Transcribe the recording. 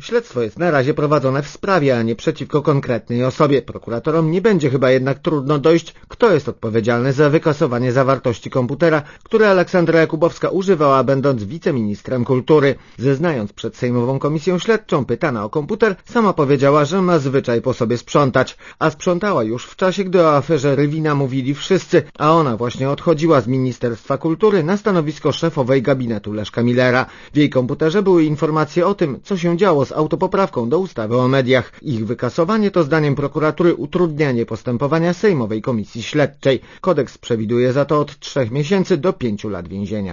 Śledztwo jest na razie prowadzone w sprawie, a nie przeciwko konkretnej osobie. Prokuratorom nie będzie chyba jednak trudno dojść, kto jest odpowiedzialny za wykasowanie zawartości komputera, które Aleksandra Jakubowska używała, będąc wiceministrem kultury. Zeznając przed Sejmową Komisją Śledczą, pytana o komputer, sama powiedziała, że ma zwyczaj po sobie sprzątać, a sprzątała już w czasie, gdy o aferze Rywina mówili wszyscy, a ona właśnie odchodziła z Ministerstwa Kultury na stanowisko szefowej gabinetu Leszka Millera. W jej komputerze były informacje o tym, co się działo z autopoprawką do ustawy o mediach. Ich wykasowanie to zdaniem prokuratury utrudnianie postępowania Sejmowej Komisji Śledczej. Kodeks przewiduje za to od 3 miesięcy do 5 lat więzienia.